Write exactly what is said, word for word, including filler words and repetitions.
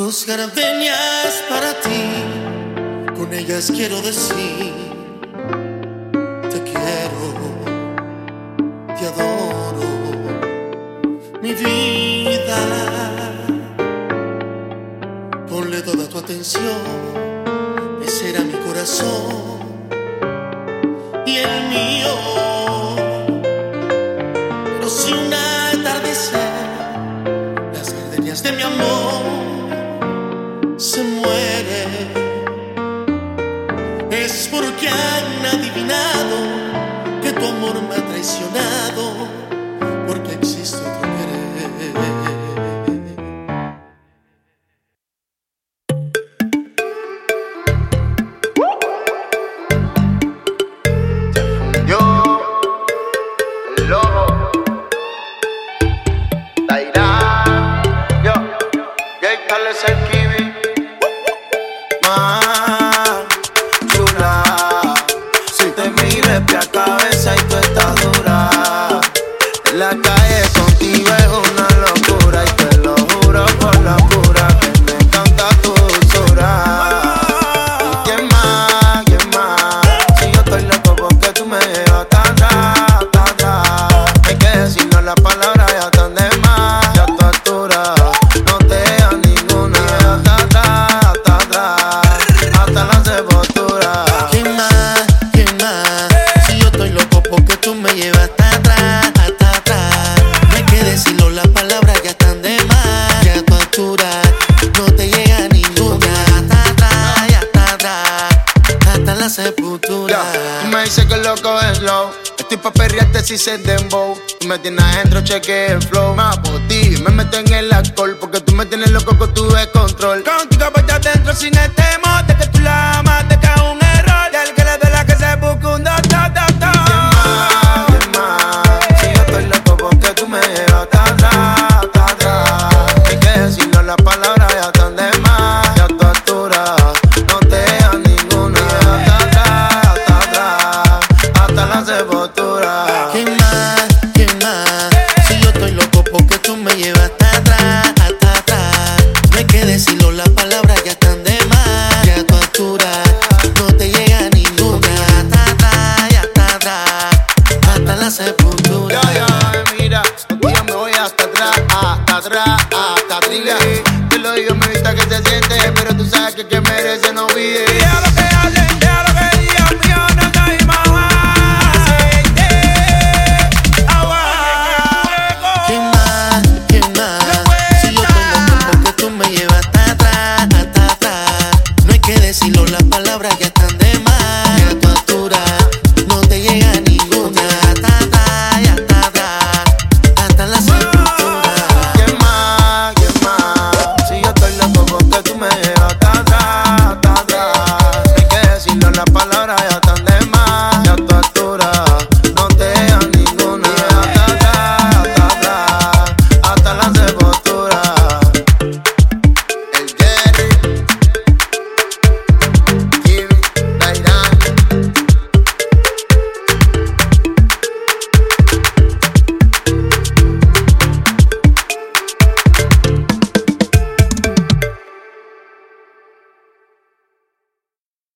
Dos gardenias para ti, con ellas quiero decir: te quiero, te adoro, mi vida. Ponle toda tu atención, ese era mi corazón y el mío. Pero si un atardecer las gardenias de mi amor se mueren, es porque han adivinado que tu amor me ha traicionado, porque existe otro querer. Yo, el lobo, Taira, yo, Jay Carles el Kiwi. Más chula, si te miro es pie a cabeza y tú estás dura. En la calle contigo es una locura y te lo juro por la pura que me encanta tu dulzura. ¿Y quién más, quién más? Si yo estoy loco porque tú me llevas tan atrás, tan atrás. Hay que decirlo, las palabras ya están de más. Ya a tu altura no te dejan ninguna. Hasta atrás, hasta atrás, hasta la sepultura. ¿Quién más? ¿Quién más? Si yo estoy loco porque tú me llevas hasta atrás, hasta atrás. No hay que decirlo, las palabras ya están de más. Ya a tu altura no te llega ninguna. Hasta atrás, y hasta atrás, hasta la sepultura. Tú me dices que el loco es low. Estoy pa' perrearte si se dembow. Tú me tienes adentro, cheque el flow. Más por ti, me meto en el alcohol, porque tú me tienes loco con tu descontrol. Contigo voy adentro sin el temor de que tú la amas, de que es un error. Y al que le duela que se busque un doctor, doctor. ¿Quién más? ¿Quién más? Si yo estoy loco porque tú me llevas tan atrás, tan atrás. Hay que decirlo, las palabras ya están de más. Ya a tu altura no te dejan ninguna. Hasta atrás, hasta atrás, hasta la sepultura. ¿Quién más? ¿Quién más? Si yo estoy loco porque tú me llevas hasta atrás, hasta atrás. No hay que decirlo, las palabras ya están de más. Ya a tu altura no te llega ninguna. Hasta atrás, y hasta atrás, hasta la sepultura. Ya, ya, mira, contigo me voy hasta atrás, hasta atrás, hasta atrás. Te lo digo, me vista que se siente, pero tú sabes que el que merece no pide.